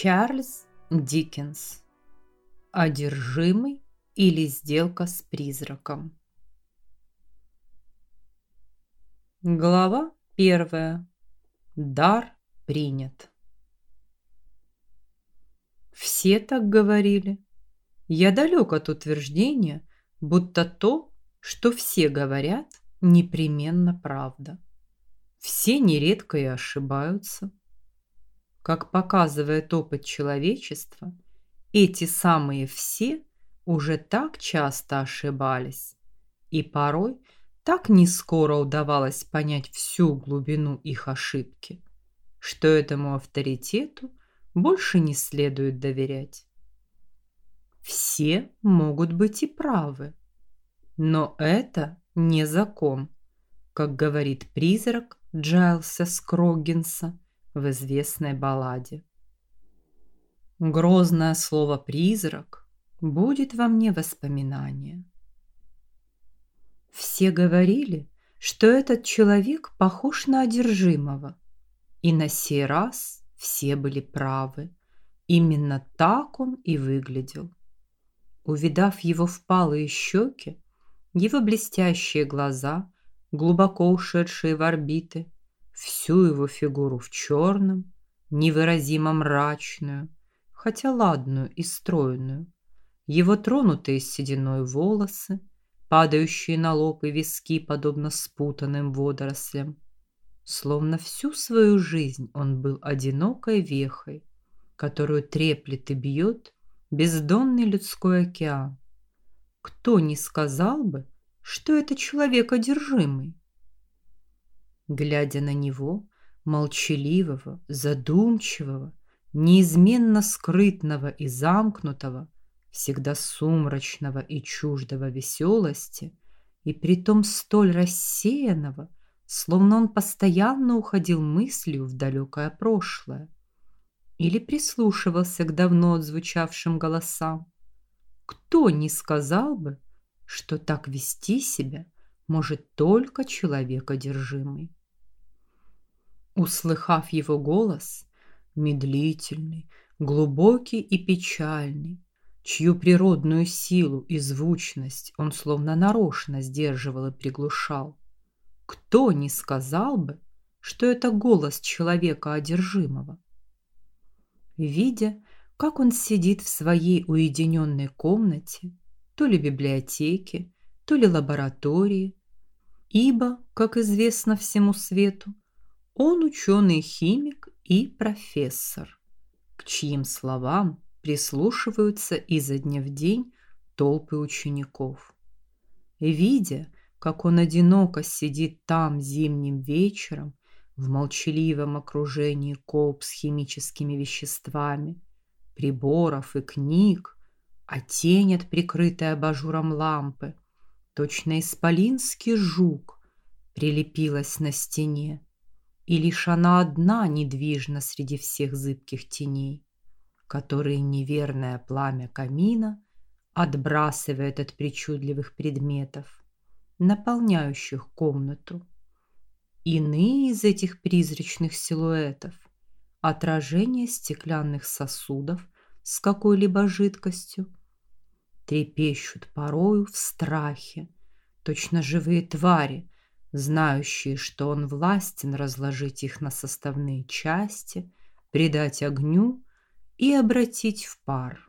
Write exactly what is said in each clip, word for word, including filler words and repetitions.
Чарльз Диккенс. Одержимый или сделка с призраком. Глава первая. Дар принят. Все так говорили. Я далек от утверждения, будто то, что все говорят, непременно правда. Все нередко и ошибаются. Как показывает опыт человечества, эти самые все уже так часто ошибались, и порой так нескоро удавалось понять всю глубину их ошибки, что этому авторитету больше не следует доверять. Все могут быть и правы, но это не закон, как говорит призрак Джайлса Скроггинса в известной балладе. Грозное слово «призрак» будет во мне воспоминание. Все говорили, что этот человек похож на одержимого, и на сей раз все были правы. Именно так он и выглядел. Увидав его впалые щеки, его блестящие глаза, глубоко ушедшие в орбиты, всю его фигуру в черном, невыразимо мрачную, хотя ладную и стройную, его тронутые сединой волосы, падающие на лоб и виски, подобно спутанным водорослям. Словно всю свою жизнь он был одинокой вехой, которую треплет и бьет бездонный людской океан. Кто не сказал бы, что это человек одержимый? Глядя на него, молчаливого, задумчивого, неизменно скрытного и замкнутого, всегда сумрачного и чуждого веселости, и притом столь рассеянного, словно он постоянно уходил мыслью в далекое прошлое или прислушивался к давно отзвучавшим голосам, кто не сказал бы, что так вести себя может только человек одержимый? Услыхав его голос, медлительный, глубокий и печальный, чью природную силу и звучность он словно нарочно сдерживал и приглушал, кто не сказал бы, что это голос человека одержимого? Видя, как он сидит в своей уединенной комнате, то ли библиотеке, то ли лаборатории, ибо, как известно всему свету, он ученый-химик и профессор, к чьим словам прислушиваются изо дня в день толпы учеников. Видя, как он одиноко сидит там зимним вечером в молчаливом окружении колб с химическими веществами, приборов и книг, а тень от прикрытой абажуром лампы, точно исполинский жук, прилепилась на стене, и лишь она одна недвижна среди всех зыбких теней, которые неверное пламя камина отбрасывает от причудливых предметов, наполняющих комнату. Иные из этих призрачных силуэтов – отражение стеклянных сосудов с какой-либо жидкостью, трепещут порою в страхе, точно живые твари, знающие, что он властен разложить их на составные части, придать огню и обратить в пар.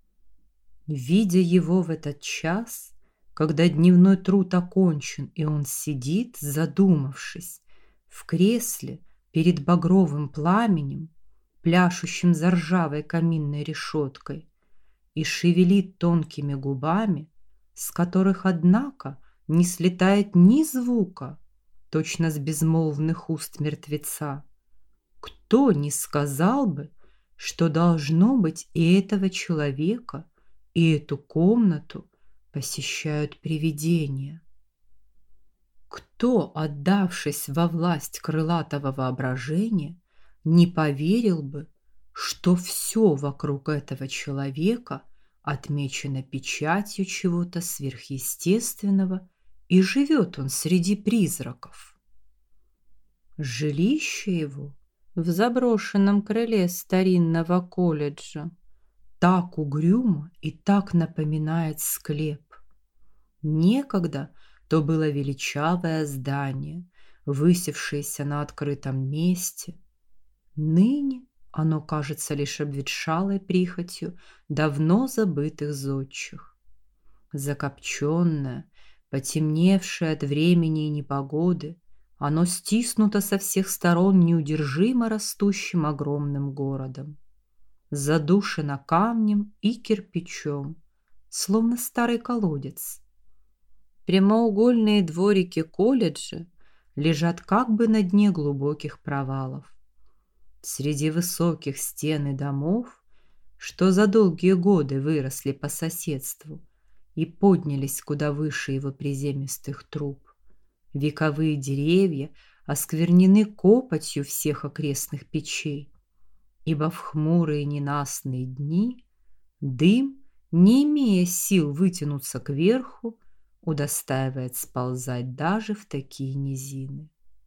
Видя его в этот час, когда дневной труд окончен, и он сидит, задумавшись, в кресле перед багровым пламенем, пляшущим за ржавой каминной решеткой, и шевелит тонкими губами, с которых, однако, не слетает ни звука, точно с безмолвных уст мертвеца, кто не сказал бы, что должно быть и этого человека, и эту комнату посещают привидения? Кто, отдавшись во власть крылатого воображения, не поверил бы, что все вокруг этого человека отмечено печатью чего-то сверхъестественного, и живет он среди призраков? Жилище его в заброшенном крыле старинного колледжа, так угрюмо и так напоминает склеп. Некогда то было величавое здание, высевшееся на открытом месте. Ныне оно кажется лишь обветшалой прихотью давно забытых зодчих. Закопченное, потемневшее от времени и непогоды, оно стиснуто со всех сторон неудержимо растущим огромным городом. Задушено камнем и кирпичом, словно старый колодец. Прямоугольные дворики колледжа лежат как бы на дне глубоких провалов. Среди высоких стен и домов, что за долгие годы выросли по соседству и поднялись куда выше его приземистых труб, вековые деревья осквернены копотью всех окрестных печей, ибо в хмурые ненастные дни дым, не имея сил вытянуться кверху, удостаивает сползать даже в такие низины.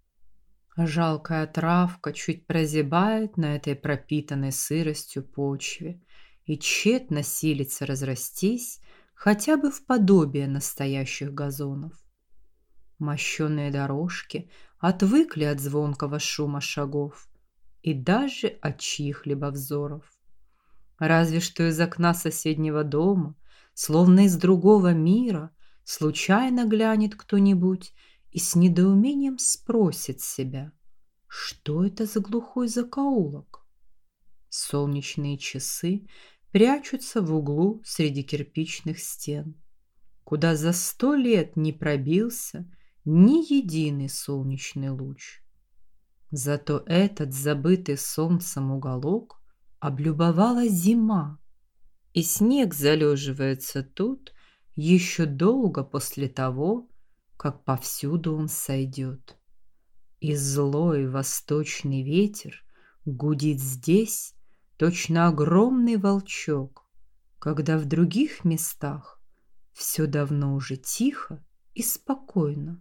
Жалкая травка чуть прозябает на этой пропитанной сыростью почве и тщетно силится разрастись хотя бы в подобие настоящих газонов. Мощеные дорожки отвыкли от звонкого шума шагов и даже от чьих-либо взоров. Разве что из окна соседнего дома, словно из другого мира, случайно глянет кто-нибудь и с недоумением спросит себя, что это за глухой закоулок. Солнечные часы прячутся в углу среди кирпичных стен, куда за сто лет не пробился ни единый солнечный луч. Зато этот забытый солнцем уголок облюбовала зима, и снег залеживается тут еще долго после того, как повсюду он сойдет. И злой восточный ветер гудит здесь, точно огромный волчок, когда в других местах все давно уже тихо и спокойно.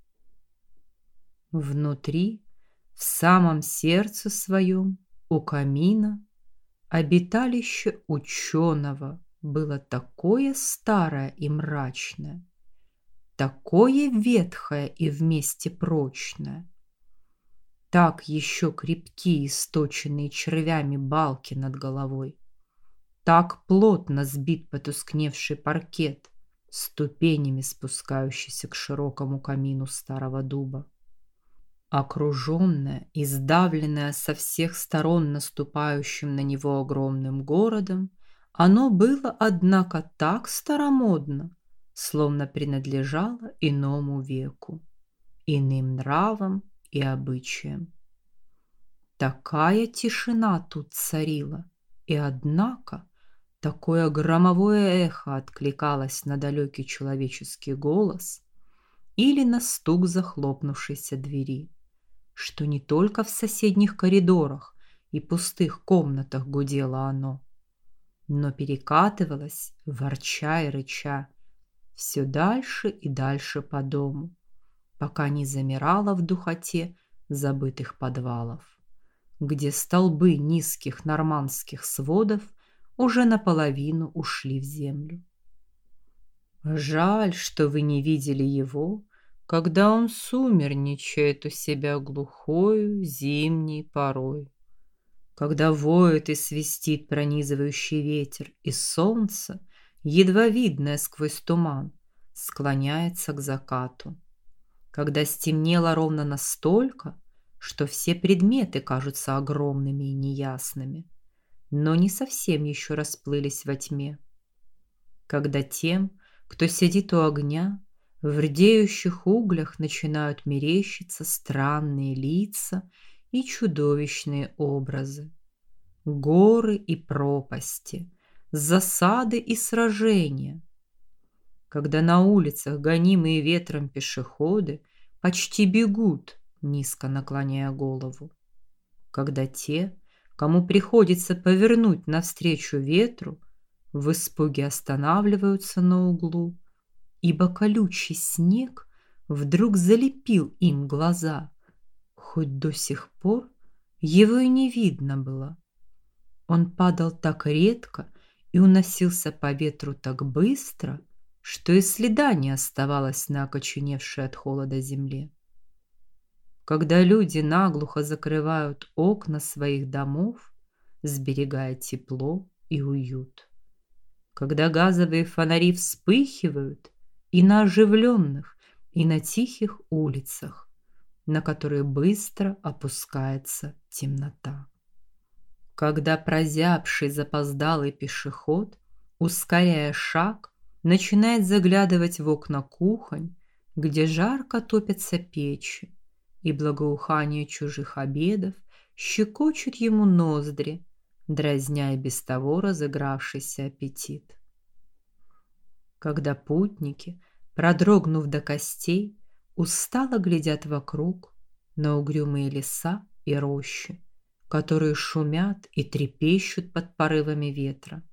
Внутри, в самом сердце своем, у камина, обиталище ученого было такое старое и мрачное, такое ветхое и вместе прочное. Так еще крепкие, источенные червями балки над головой, так плотно сбит потускневший паркет, ступенями спускающийся к широкому камину старого дуба. Окруженное и сдавленное со всех сторон наступающим на него огромным городом, оно было, однако, так старомодно, словно принадлежало иному веку, иным нравам и обычаям. Такая тишина тут царила, и, однако, такое громовое эхо откликалось на далекий человеческий голос или на стук захлопнувшейся двери, что не только в соседних коридорах и пустых комнатах гудело оно, но перекатывалось, ворча и рыча, все дальше и дальше по дому, пока не замирало в духоте забытых подвалов, где столбы низких нормандских сводов уже наполовину ушли в землю. Жаль, что вы не видели его, когда он сумерничает у себя глухою зимней порой, когда воет и свистит пронизывающий ветер, и солнце, едва видное сквозь туман, склоняется к закату, когда стемнело ровно настолько, что все предметы кажутся огромными и неясными, но не совсем еще расплылись во тьме, когда тем, кто сидит у огня, в рдеющих углях начинают мерещиться странные лица и чудовищные образы, горы и пропасти, засады и сражения, когда на улицах гонимые ветром пешеходы почти бегут, низко наклоняя голову, когда те, кому приходится повернуть навстречу ветру, в испуге останавливаются на углу, ибо колючий снег вдруг залепил им глаза, хоть до сих пор его и не видно было. Он падал так редко и уносился по ветру так быстро, что и следа не оставалось на окоченевшей от холода земле. Когда люди наглухо закрывают окна своих домов, сберегая тепло и уют. Когда газовые фонари вспыхивают и на оживленных, и на тихих улицах, на которые быстро опускается темнота. Когда прозябший запоздалый пешеход, ускоряя шаг, начинает заглядывать в окна кухонь, где жарко топятся печи, и благоухание чужих обедов щекочет ему ноздри, дразня и без того разыгравшийся аппетит. Когда путники, продрогнув до костей, устало глядят вокруг на угрюмые леса и рощи, которые шумят и трепещут под порывами ветра.